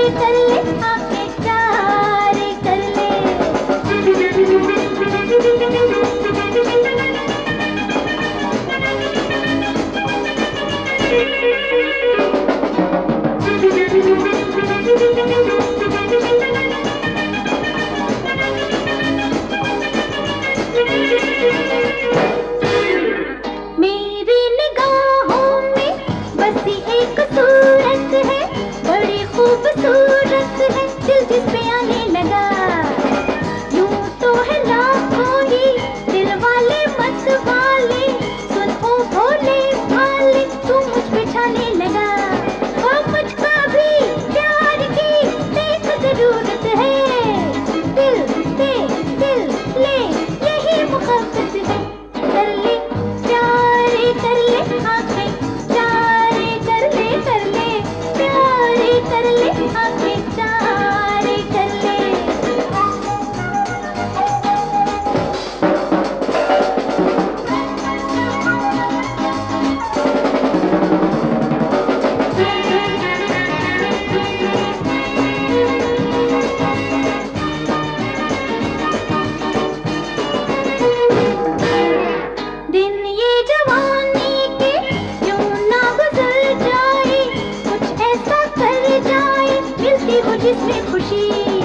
कर ले, आंखें चार कर ले। मेरी निगाहों में बसी एक सूरत है, बड़ी खूबसूरत है, दिल जिस पे आने लगा। यूं तो है लाखों ही दिल वाले मत वाले, सुन ओ भोले भाले तू मुझ पे छाने लगा। ओ मुझको भी प्यार की देख जरूरत है, दिल दे दिल ले यही मुहब्बत है। कर ले प्यार कर ले, आंखें चार कर ले प्यार कर ले, आंखें चार कर ले। दिन ये जवानी के यूं ना गुजर जाए, कुछ ऐसा कर जाए मिलती हो जिसमें खुशी।